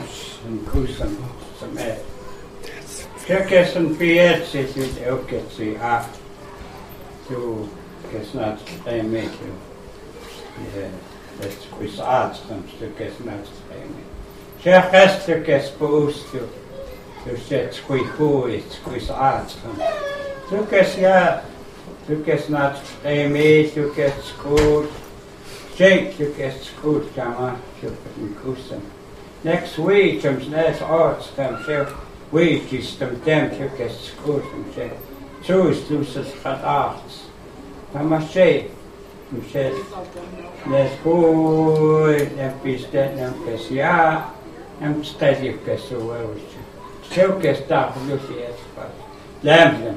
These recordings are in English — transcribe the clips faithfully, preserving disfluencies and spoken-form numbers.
en kusam som är. Kökessen pietsi sit euketsi a tu kesnat ei meitä. Ja tästä kuis aatsam stu kesnat ei meitä. Kökes tu kes puustu. Tu sets kui huit kuis aatsam. Tu kes ja tu kesnat ei meitä tu kes kuut. Jake tu kes kuut kama kökessen kusam. Next week comes next aatsam so week is the dem tu kes kuut so. Choose to sus arts. Tamashe. Michel, les couilles, les pistes, les pesia, les stadios que se voient. C'est que ça, le ciel, l'emblème.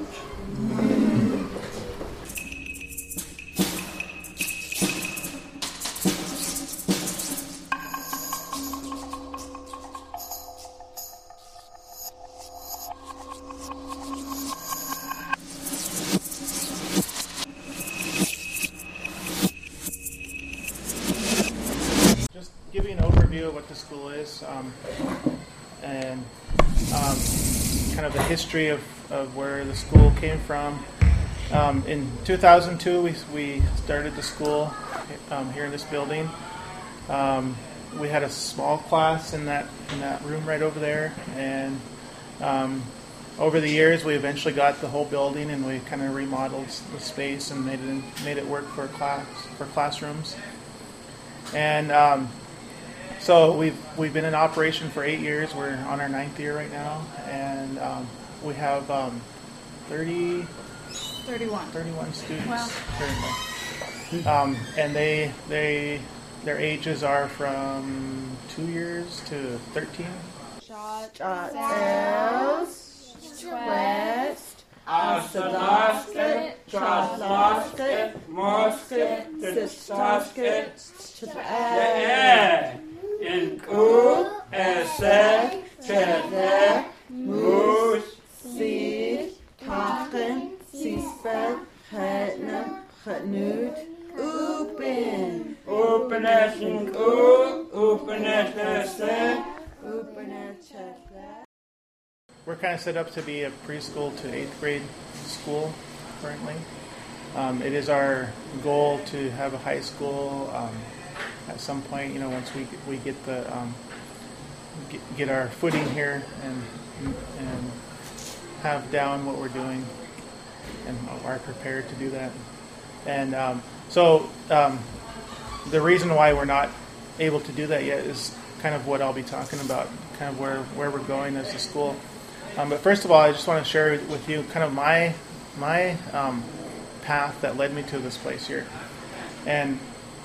Give you an overview of what the school is um, and um, kind of the history of, of where the school came from. Um, in two thousand two, we, we started the school um, here in this building. Um, we had a small class in that in that room right over there, and um, over the years, we eventually got the whole building, and we kind of remodeled the space and made it made it work for class for classrooms. And um, So we've we've been in operation for eight years. We're on our ninth year right now, and um, we have um, thirty, thirty-one. thirty-one students Wow. currently. Um, and they they their ages are from two years to thirteen. Shot, Els, West, Astadasket, Chaslasket, Mosket, Tistasket, Tjäär, en ko, esse, tjäder, mus, Sid, Kachen, Sisbel, Hetnem, Getnut, Open, openessen ko, openessen, Openessen. We're kind of set up to be a preschool to eighth grade school currently. Um, it is our goal to have a high school um, at some point. You know, once we we get the um, get, get our footing here and and have down what we're doing, and are prepared to do that. And um, so um, the reason why we're not able to do that yet is kind of what I'll be talking about, kind of where where we're going as a school. Um, but first of all, I just want to share with you kind of my my um, path that led me to this place here. And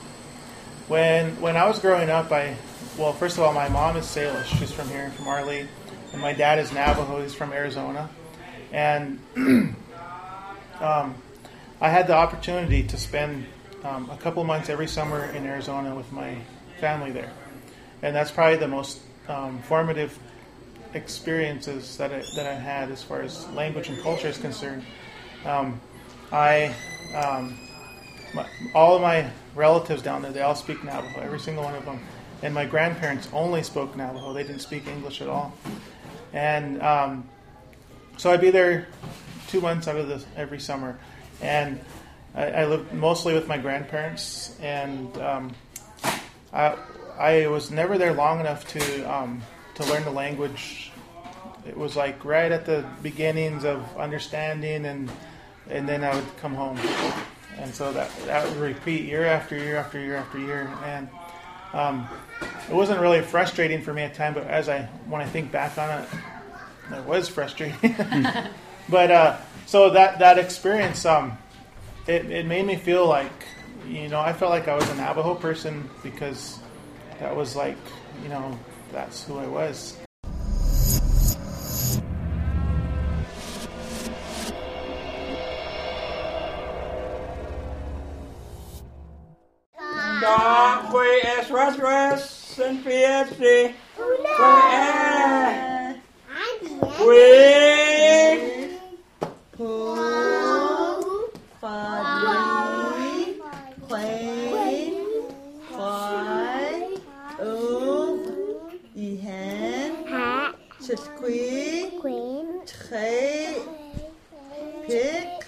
when when I was growing up, I well, first of all, my mom is Salish. She's from here, from Arlene, and my dad is Navajo. He's from Arizona, and um, I had the opportunity to spend um, a couple months every summer in Arizona with my family there, and that's probably the most um, formative experiences that I, that I had as far as language and culture is concerned. Um, I um, my, all of my relatives down there, they all speak Navajo, every single one of them, and my grandparents only spoke Navajo. They didn't speak English at all, and um, so I'd be there two months out of the every summer, and I, I lived mostly with my grandparents, and um, I I was never there long enough to um, to learn the language. It was like right at the beginnings of understanding, and and then I would come home, and so that that would repeat year after year after year after year, and um, it wasn't really frustrating for me at the time. But as I when I think back on it, it was frustrating. But uh, so that that experience, um, it it made me feel like, you know, I felt like I was a Navajo person because that was like, you know, that's who I was. Da kui es was was sen pietsi. Kui e. Kui. Pull, Fadli, Quay, Fad, Oop, Ihan. Chilqui, Queen. Tche, Pick.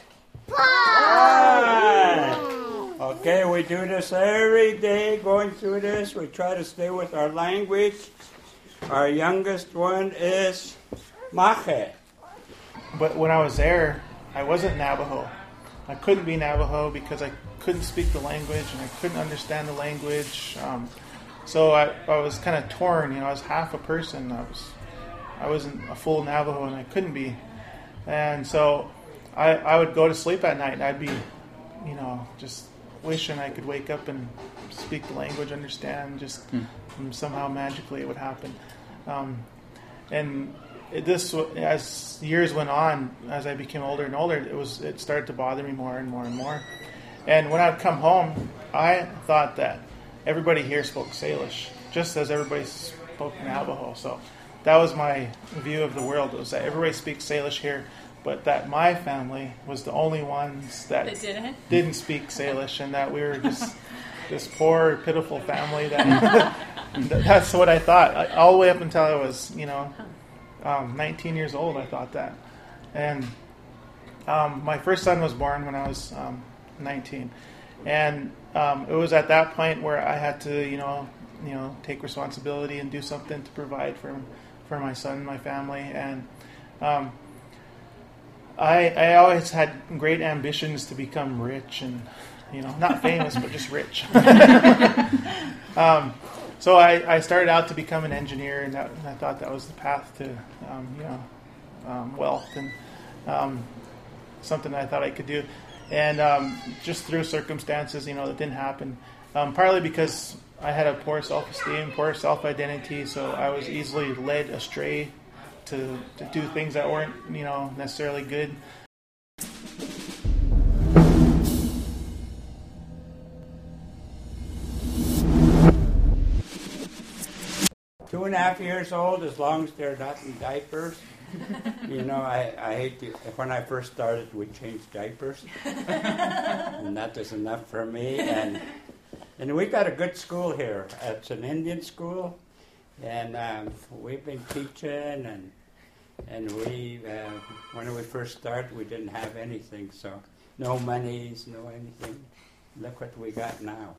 Right. Okay, we do this every day, going through this. We try to stay with our language. Our youngest one is Mache. But when I was there, I wasn't Navajo. I couldn't be Navajo because I couldn't speak the language and I couldn't understand the language. Um, so I, I was kind of torn. You know, I was half a person. I was I wasn't a full Navajo and I couldn't be. And so I, I would go to sleep at night and I'd be, you know, just wishing I could wake up and speak the language, understand. Just mm. somehow magically it would happen. Um, and it, this, as years went on, as I became older and older, it was it started to bother me more and more and more. And when I'd come home, I thought that everybody here spoke Salish, just as everybody spoke Navajo. So that was my view of the world, was that everybody speaks Salish here, but that my family was the only ones that They didn't? didn't speak Salish, and that we were just this poor, pitiful family. That that's what I thought. I, all the way up until I was, you know, um, nineteen years old, I thought that. And um, my first son was born when I was um, nineteen, and um, it was at that point where I had to, you know, you know, take responsibility and do something to provide for for my son and my family. And um, I I always had great ambitions to become rich and, you know, not famous, but just rich. um, so I, I started out to become an engineer, and, that, and I thought that was the path to, um, you know, um, wealth and um, something I thought I could do. And um, just through circumstances, you know, that didn't happen. Um, partly because I had a poor self-esteem, poor self-identity, so I was easily led astray to, to do things that weren't, you know, necessarily good. Two and a half years old, as long as they're not in diapers. You know, I, I hate to, when I first started, we changed diapers. And that was enough for me. And and we got a good school here. It's an Indian school. And um, we've been teaching. And and we, uh, when we first started, we didn't have anything. So no monies, no anything. Look what we got now.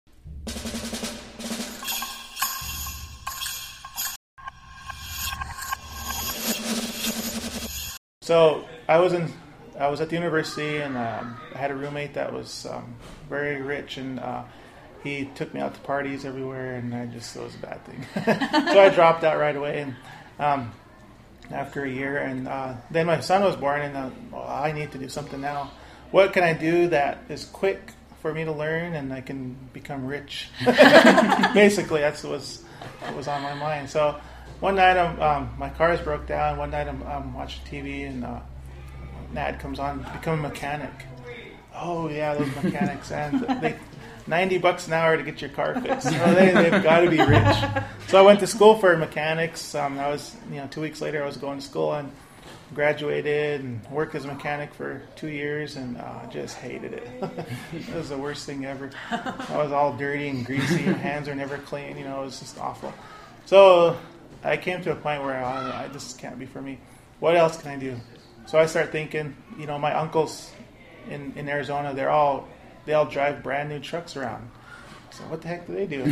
So I was in, I was at the university, and um, I had a roommate that was um, very rich, and uh, he took me out to parties everywhere, and I just, it was a bad thing. So I dropped out right away, and um, after a year, and uh, then my son was born, and uh, well, I need to do something now. What can I do that is quick for me to learn, and I can become rich? Basically, that's what was, what was on my mind. So one night, I'm, um, my car's broke down. One night, I'm, I'm watching T V, and uh, an ad comes on, become a mechanic. Oh, yeah, those mechanics. And they ninety bucks an hour to get your car fixed. Oh, they, they've got to be rich. So I went to school for mechanics. Um, I was, you know, two weeks later, I was going to school and graduated and worked as a mechanic for two years, and uh, just hated it. It was the worst thing ever. I was all dirty and greasy. My hands are never clean. You know, it was just awful. So I came to a point where I, I this can't be for me. What else can I do? So I start thinking, you know, my uncles in, in Arizona, they're all, they all drive brand new trucks around. So what the heck do they do?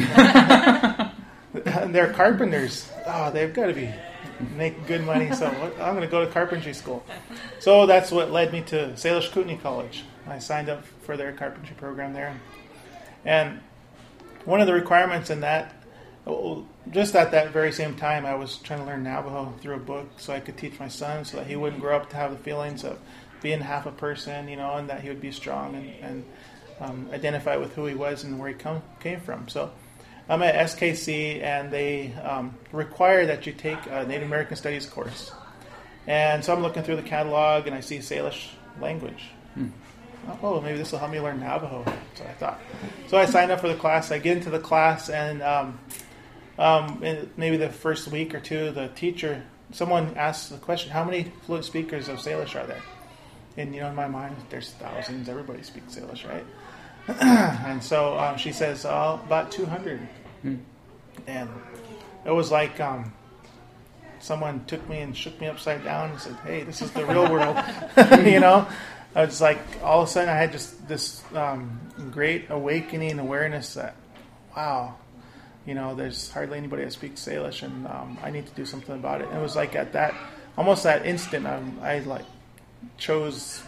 And they're carpenters. Oh, they've got to be making good money. So what, I'm going to go to carpentry school. So that's what led me to Salish Kootenai College. I signed up for their carpentry program there. And one of the requirements in that, just at that very same time, I was trying to learn Navajo through a book so I could teach my son so that he wouldn't grow up to have the feelings of being half a person, you know, and that he would be strong and, and um, identify with who he was and where he come, came from. So I'm at S K C, and they um, require that you take a Native American Studies course. And so I'm looking through the catalog, and I see Salish language. Hmm. Oh, maybe this will help me learn Navajo. So I thought. So I signed up for the class. I get into the class, and um, um, in maybe the first week or two, the teacher, someone asks the question, how many fluent speakers of Salish are there? And, you know, in my mind, there's thousands. Everybody speaks Salish, right? And so um, she says, oh, about two hundred. Hmm. And it was like, um, someone took me and shook me upside down and said, "Hey, this is the real world." You know, I was like, all of a sudden I had just this um, great awakening awareness that, wow, you know, there's hardly anybody that speaks Salish, and um, I need to do something about it. And it was like at that, almost that instant, I, I like chose,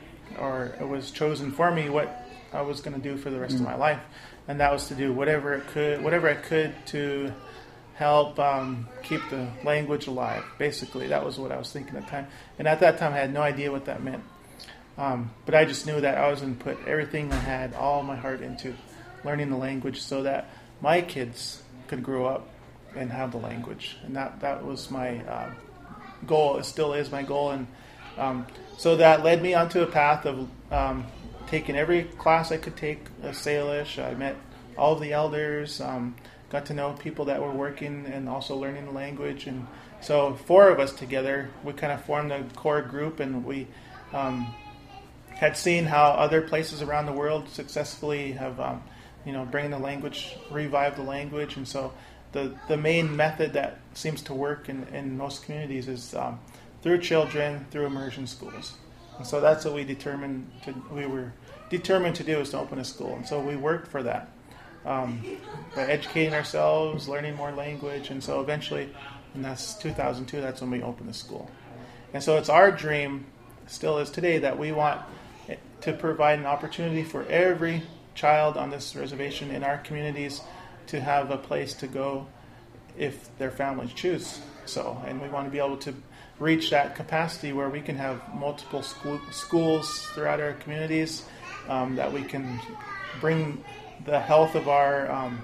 or it was chosen for me what I was going to do for the rest mm-hmm. of my life, and that was to do whatever it could, whatever I could to help um, keep the language alive. Basically, that was what I was thinking at the time. And at that time, I had no idea what that meant. Um, but I just knew that I was going to put everything I had, all my heart into learning the language so that my kids could grow up and have the language. And that, that was my uh, goal. It still is my goal. And um, so that led me onto a path of um, taking every class I could take of Salish. I met all of the elders, um, got to know people that were working and also learning the language. And so four of us together, we kind of formed a core group, and we um, had seen how other places around the world successfully have, um, you know, bring the language, revive the language. And so the, the main method that seems to work in, in most communities is um, through children, through immersion schools. And so that's what we determined to, we were determined to do, is to open a school. And so we worked for that. Um, by educating ourselves, learning more language, and so eventually, and that's two thousand two, that's when we opened the school. And so it's our dream, still is today, that we want to provide an opportunity for every child on this reservation in our communities to have a place to go if their families choose so. And we want to be able to reach that capacity where we can have multiple school, schools throughout our communities, um, that we can bring the health of our um,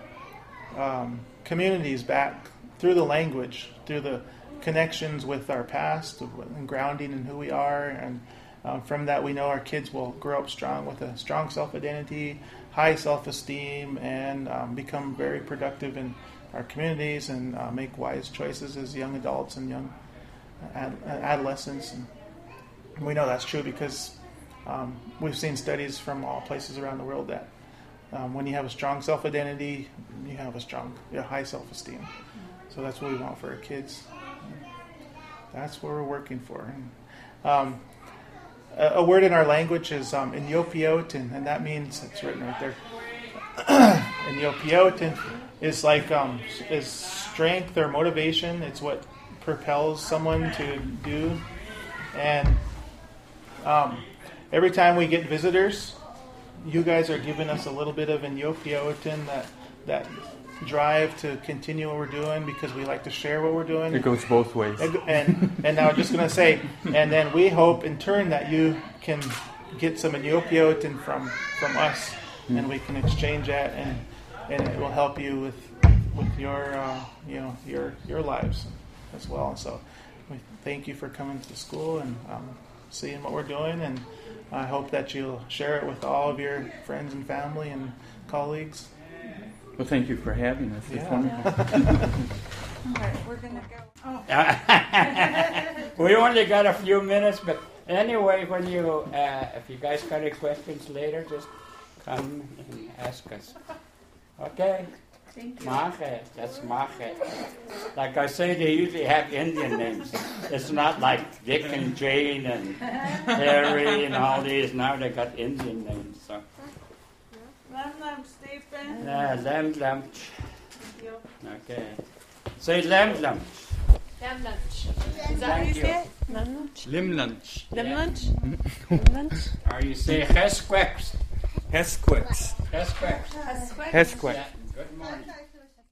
um, communities back through the language, through the connections with our past and grounding in who we are. And um, from that, we know our kids will grow up strong with a strong self-identity, high self-esteem, and um, become very productive in our communities and uh, make wise choices as young adults and young ad- adolescents. And we know that's true because um, we've seen studies from all places around the world that Um, when you have a strong self-identity, you have a strong, you know, high self-esteem. So that's what we want for our kids. That's what we're working for. And, um, a, a word in our language is um, Inyopiotin, and that means, it's written right there, Inyopiotin is like um, is strength or motivation. It's what propels someone to do. And um, every time we get visitors, you guys are giving us a little bit of Inyopiotin, that that drive to continue what we're doing, because we like to share what we're doing. It goes both ways. And and now I'm just going to say, and then we hope in turn that you can get some Inyopiotin from from us, mm. and we can exchange that, and and it will help you with with your uh, you know your your lives as well. So we thank you for coming to school and um, seeing what we're doing, and I hope that you'll share it with all of your friends and family and colleagues. Well, thank you for having us. It's Yeah. wonderful. All right, we're gonna go. Oh. We only got a few minutes, but anyway, when you, uh, if you guys got any questions later, just come and ask us. Okay? Thank you. Mache, that's Mache. Like I say, they usually have Indian names. It's not like Dick and Jane and Harry and all these. Now they got Indian names. So. Lem lem, Stephen. Yeah, lem lem. Thank you. Okay. Say lem lem. Lamb lunch. Is that how Thank you you. say it? Lamb lunch? Lim lunch. Lamb Yeah. lunch? Lamb lunch? Or you say Hesquex. Hesquex. Hesquex. That's quick. Hesquex. Yeah. Good morning.